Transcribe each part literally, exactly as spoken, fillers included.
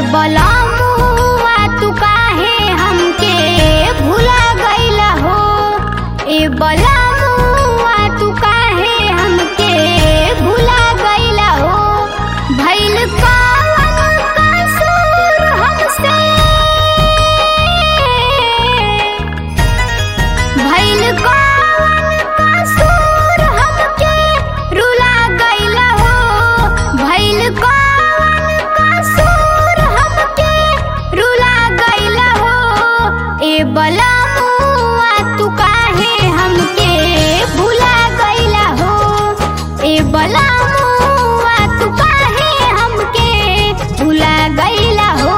बलमुआ तू काहे हमके भुला गइला हो। ए बलमुआ तू काहे हमके भुला गइला हो। भइल कौन कसूर हमसे, भइल कौन कसूर हमके रुला गइला हो। भइल कौन कसूर हमके रुला गइला हो। ए बलमुआ तू काहे हमके भुला गइला हो। ए बलमुआ तू काहे हमके भुला गइला हो।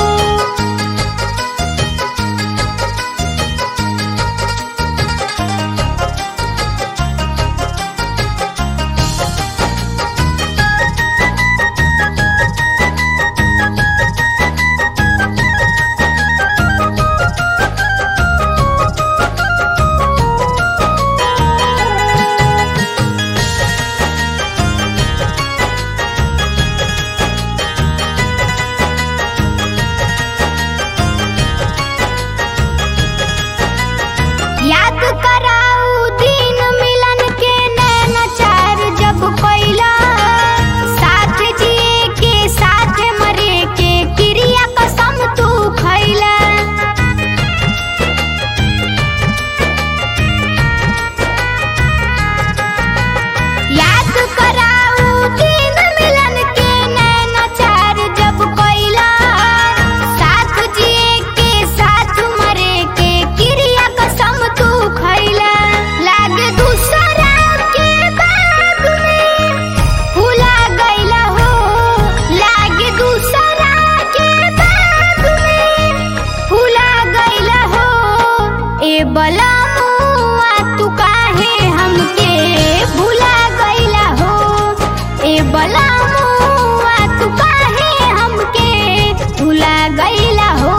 याद कराऊ दिन मिलन के नैना चार जब कइला। साथ जिए के साथ मरे के क्रिया कसम तू खइला। याद कराऊ दिन मिलन के नैना चार जब कइला। साथ जिए के साथ मरे के क्रिया कसम तू खइला। लागे दूसरा के बाग में भुला गइला हो। लागे दूसरा के बाग में भुला गइला हो। ए बलमुआ तू काहे हमके भुला गइला हो। ए बलमुआ तू काहे हमके भुला गइला हो।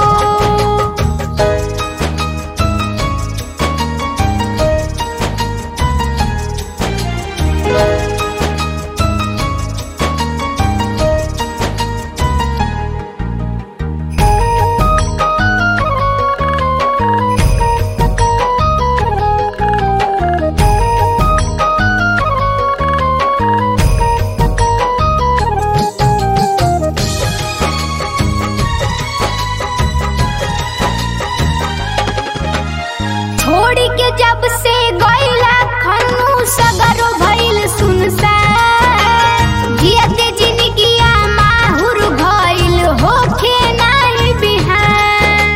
छोड़ी के जब से गइला खन्नू सगरो भइल सुनसान। जियते जिंदगिया माहुर भइल होखे नाही बिहान।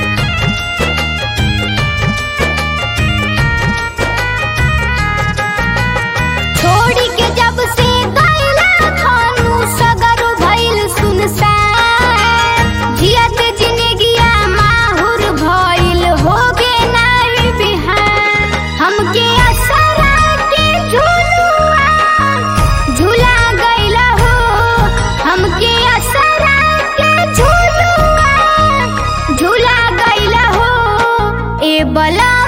छोड़ी के जब से गइला खन्नू सगरो भइल सुनसान। जियते जिंदगिया माहुर भइल होगे नाही बिहान। हमके असरा के झुलुआ झुला गइला हो। हमके असरा के झुलुआ झुला गइला हो। ए बला